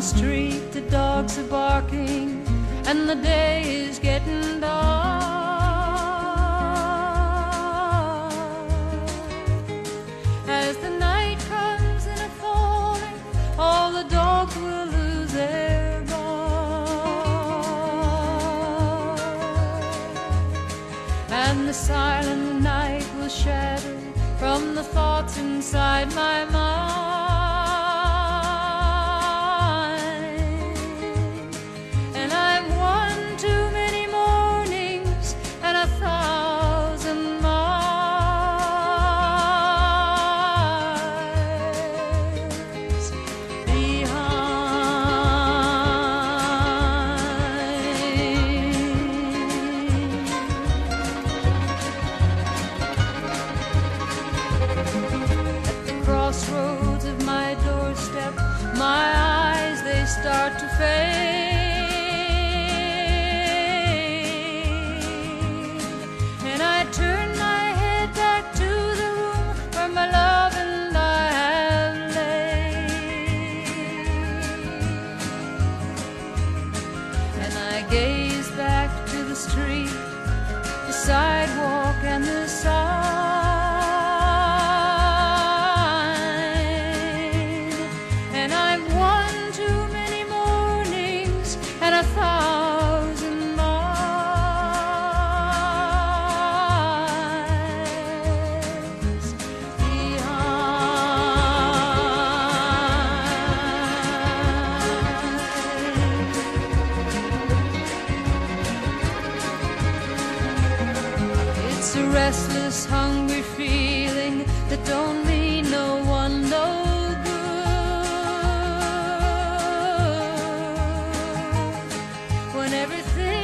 street the dogs are barking and the day is getting dark. As the night comes in a falling, all the dogs will lose their bark, and the silent night will shatter from the thoughts inside my mind. And I've won too many mornings and 1,000 miles behind. Crossroads of my doorstep, my eyes, they start to fade, and I turn my head back to the room where my love and I have laid, and I gaze back to the street, the sidewalk and the sign. It's a restless, hungry feeling that don't mean no one no good. When everything